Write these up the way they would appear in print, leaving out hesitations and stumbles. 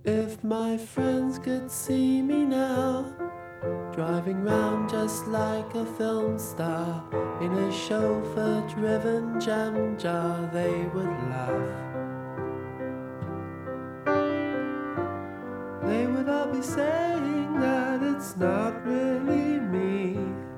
If my friends could see me now, driving round just like a film star in a chauffeur-driven jam jar, they would laugh. They would all be saying that it's not really me.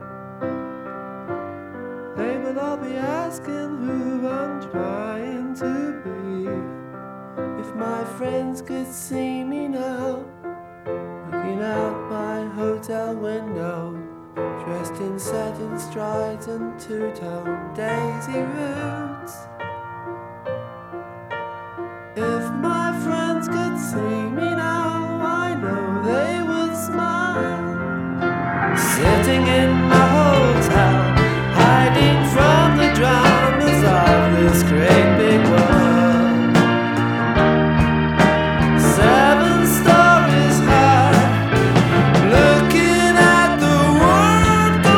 They would all be asking who I'm trying to be. If my friends could see me now, looking out my hotel window, dressed in satin strides and two-tone daisy roots. If my friends could see me now, I know they would smile. Sitting in my hotel, hiding from the dramas of this great big world. 7 stories high, looking at the world go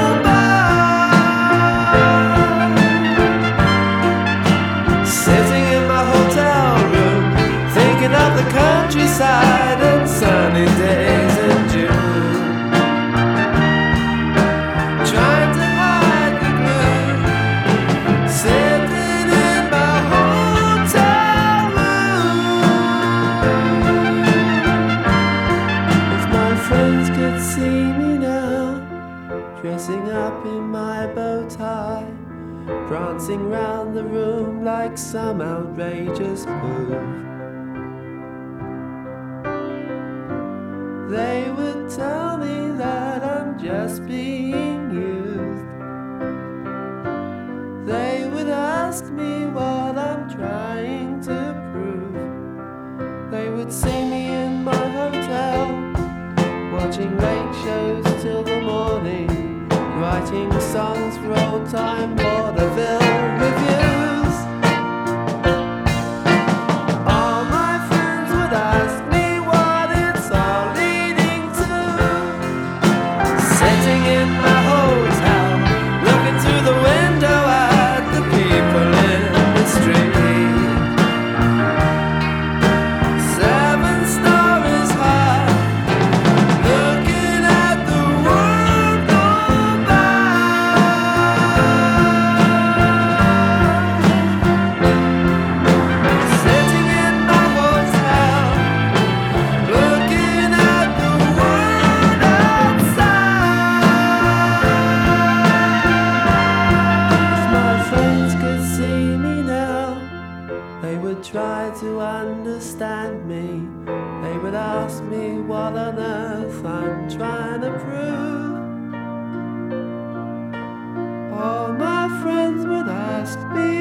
by. Sitting in my hotel room, thinking of the countryside and sunny days in June. Trying to hide the gloom, sitting in my hotel room. If my friends could see me now, dressing up in my bow tie, prancing round the room like some outrageous move, they would tell me that I'm just being used. They would ask me what I'm trying to prove. They would see me in my hotel, watching late shows till the morning, writing songs for old-time vaudeville reviews. All my friends would ask me what it's all leading to. Sitting in my hotel, looking through the window at the people in the street. 7 stories high, looking at the world go by. Sitting in my hotel, looking at the world outside. If my friends could see me now, they would try to understand me. They would ask me what on earth I'm trying to prove. All my friends would ask me